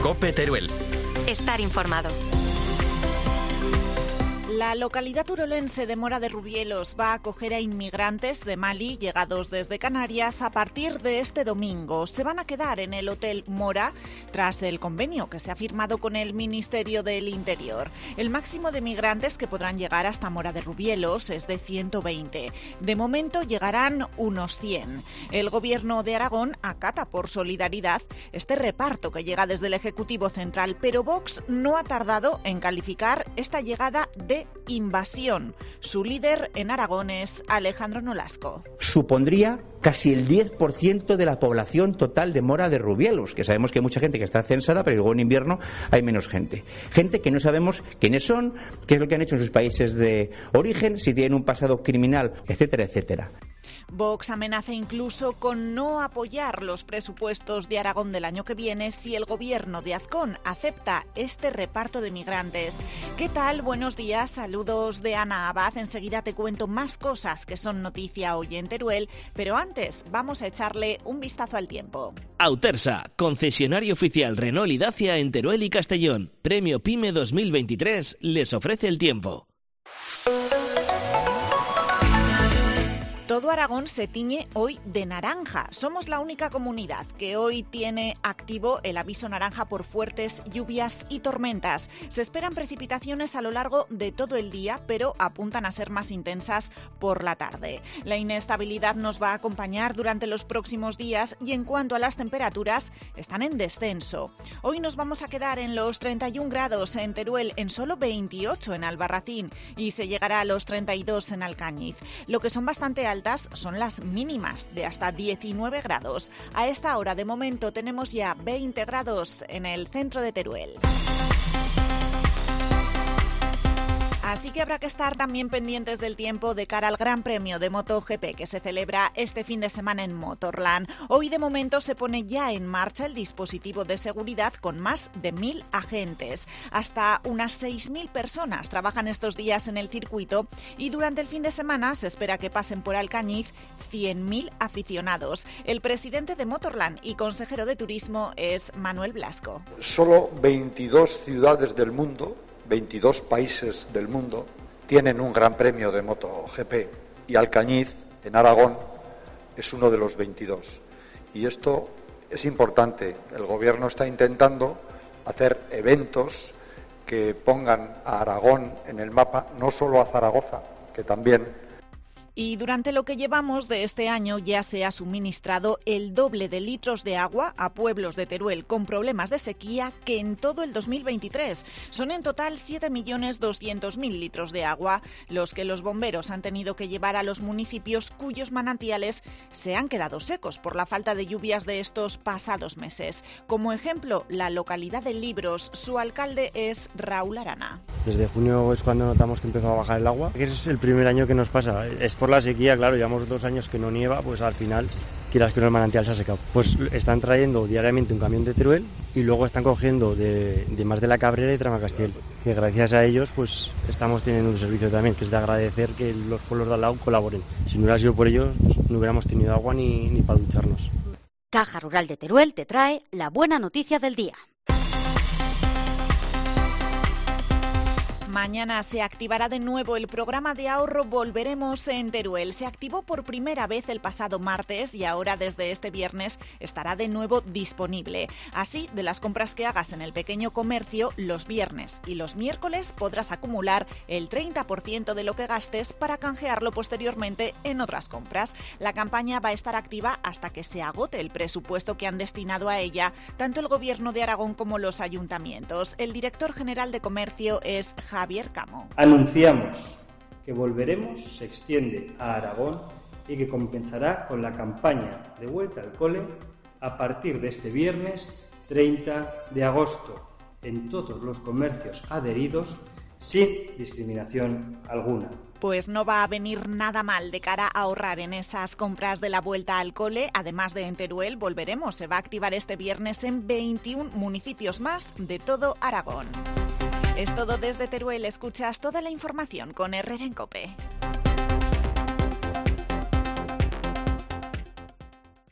COPE Teruel. Estar informado. La localidad turolense de Mora de Rubielos va a acoger a inmigrantes de Mali llegados desde Canarias a partir de este domingo. Se van a quedar en el Hotel Mora tras el convenio que se ha firmado con el Ministerio del Interior. El máximo de migrantes que podrán llegar hasta Mora de Rubielos es de 120. De momento llegarán unos 100. El Gobierno de Aragón acata por solidaridad este reparto que llega desde el Ejecutivo Central, pero Vox no ha tardado en calificar esta llegada de invasión. Su líder en Aragón es Alejandro Nolasco. Supondría casi el 10% de la población total de Mora de Rubielos, que sabemos que hay mucha gente que está censada, pero luego en invierno hay menos gente. Gente que no sabemos quiénes son, qué es lo que han hecho en sus países de origen, si tienen un pasado criminal, etcétera, etcétera. Vox amenaza incluso con no apoyar los presupuestos de Aragón del año que viene si el gobierno de Azcón acepta este reparto de migrantes. ¿Qué tal? Buenos días, saludos de Ana Abad. Enseguida te cuento más cosas que son noticia hoy en Teruel, pero antes vamos a echarle un vistazo al tiempo. Autersa, concesionario oficial Renault y Dacia en Teruel y Castellón. Premio PYME 2023 les ofrece el tiempo. Todo Aragón se tiñe hoy de naranja. Somos la única comunidad que hoy tiene activo el aviso naranja por fuertes lluvias y tormentas. Se esperan precipitaciones a lo largo de todo el día, pero apuntan a ser más intensas por la tarde. La inestabilidad nos va a acompañar durante los próximos días y en cuanto a las temperaturas, están en descenso. Hoy nos vamos a quedar en los 31 grados en Teruel, en solo 28 en Albarracín y se llegará a los 32 en Alcañiz. Lo que son bastante altas son las mínimas, de hasta 19 grados. A esta hora, de momento, tenemos ya 20 grados en el centro de Teruel. Así que habrá que estar también pendientes del tiempo de cara al Gran Premio de MotoGP que se celebra este fin de semana en Motorland. Hoy de momento se pone ya en marcha el dispositivo de seguridad con más de 1.000 agentes. Hasta unas 6.000 personas trabajan estos días en el circuito y durante el fin de semana se espera que pasen por Alcañiz 100.000 aficionados. El presidente de Motorland y consejero de turismo es Manuel Blasco. Solo 22 ciudades del mundo, 22 países del mundo tienen un gran premio de MotoGP y Alcañiz, en Aragón, es uno de los 22. Y esto es importante. El Gobierno está intentando hacer eventos que pongan a Aragón en el mapa, no solo a Zaragoza, que también. Y durante lo que llevamos de este año ya se ha suministrado el doble de litros de agua a pueblos de Teruel con problemas de sequía que en todo el 2023. Son en total 7.200.000 litros de agua los que los bomberos han tenido que llevar a los municipios cuyos manantiales se han quedado secos por la falta de lluvias de estos pasados meses. Como ejemplo, la localidad de Libros, su alcalde es Raúl Arana. Desde junio es cuando notamos que empezó a bajar el agua. Es el primer año que nos pasa. Es por la sequía, claro, llevamos 2 años que no nieva, pues al final, quieras que no, el manantial se ha secado. Pues están trayendo diariamente un camión de Teruel y luego están cogiendo de más de la Cabrera y Tramacastiel. Que gracias a ellos, pues estamos teniendo un servicio también, que es de agradecer que los pueblos de al lado colaboren. Si no hubiera sido por ellos, pues no hubiéramos tenido agua ni para ducharnos. Caja Rural de Teruel te trae la buena noticia del día. Mañana se activará de nuevo el programa de ahorro Volveremos en Teruel. Se activó por primera vez el pasado martes y ahora desde este viernes estará de nuevo disponible. Así, de las compras que hagas en el pequeño comercio, los viernes y los miércoles podrás acumular el 30% de lo que gastes para canjearlo posteriormente en otras compras. La campaña va a estar activa hasta que se agote el presupuesto que han destinado a ella tanto el Gobierno de Aragón como los ayuntamientos. El director general de Comercio es Javier Camo. Anunciamos que Volveremos se extiende a Aragón y que comenzará con la campaña de vuelta al cole a partir de este viernes 30 de agosto en todos los comercios adheridos sin discriminación alguna. Pues no va a venir nada mal de cara a ahorrar en esas compras de la vuelta al cole. Además de en Teruel, Volveremos se va a activar este viernes en 21 municipios más de todo Aragón. Es todo desde Teruel. Escuchas toda la información con Herrera en COPE.